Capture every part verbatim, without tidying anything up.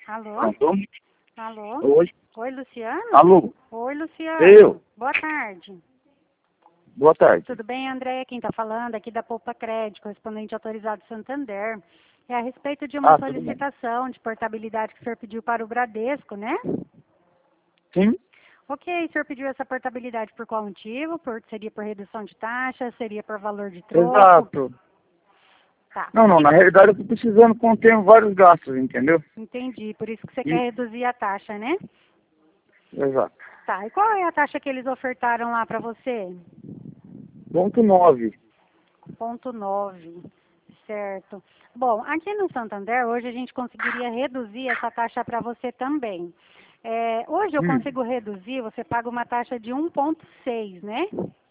Alô? Pronto? Alô? Oi. Oi, Luciano? Alô? Oi, Luciano. Eu. Boa tarde. Boa tarde. Tudo bem, André? Quem está falando aqui da Poupa Crédito, correspondente autorizado Santander. É a respeito de uma Ah, tudo bem. solicitação de portabilidade que o senhor pediu para o Bradesco, né? Sim? Ok, o senhor pediu essa portabilidade por qual motivo? Por, seria por redução de taxa? Seria por valor de troco? Exato. Tá, Não, não, na realidade eu estou precisando conter vários gastos, entendeu? entendi. Por isso que você E- quer reduzir a taxa, né? Exato. Tá, e qual é a taxa que eles ofertaram lá para você? Ponto nove. Ponto nove, certo. Bom, aqui no Santander, hoje a gente conseguiria reduzir essa taxa para você também. É, hoje eu Hum, consigo reduzir, você paga uma taxa de um ponto seis, né?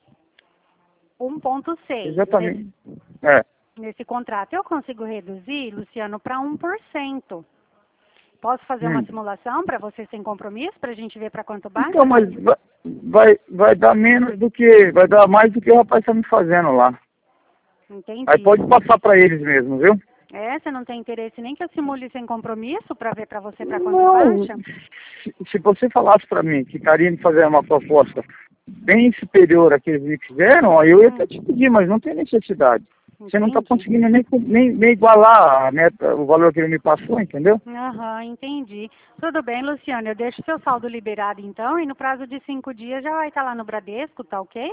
um ponto seis nesse, exatamente. É. nesse contrato. Eu consigo reduzir, Luciano, para um por cento. Posso fazer uma Hum. simulação para você sem compromisso, para a gente ver para quanto Então, baixa? mas vai, vai, vai dar menos do que, vai dar mais do que o rapaz está me fazendo lá. Aí Entendi. pode passar para eles mesmo, viu? É, você não tem interesse nem que eu simule sem compromisso para ver para você para quanto Não, baixa? se, se você falasse para mim que estaria me fazendo uma proposta bem superior à que eles me fizeram, aí eu ia até te pedir, mas não tem necessidade. Você não está Entendi. conseguindo nem, nem, nem igualar a meta, o valor que ele me passou, entendeu? Aham, entendi. Tudo bem, Luciano, eu deixo seu saldo liberado então e no prazo de cinco dias já vai estar lá no Bradesco, tá ok?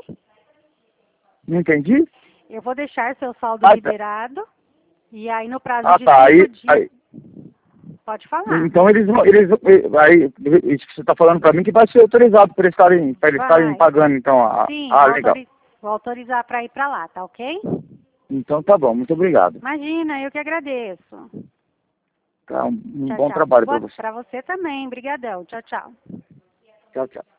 Não entendi? Eu vou deixar seu saldo Ah, tá. liberado e aí no prazo Ah, de tá. cinco Aí, dias, aí, pode falar. então eles vão, eles, aí, isso que você está falando para mim que vai ser autorizado para eles estarem, para eles estarem Vai. pagando, então. Ah, Sim, ah, vou, legal. autori vou autorizar para ir para lá, tá ok? Então tá bom, muito obrigado. Imagina, eu que agradeço. Tá, um um Tchau, bom tchau. trabalho para Boa você. para você também, brigadão. Tchau, tchau. Tchau, tchau.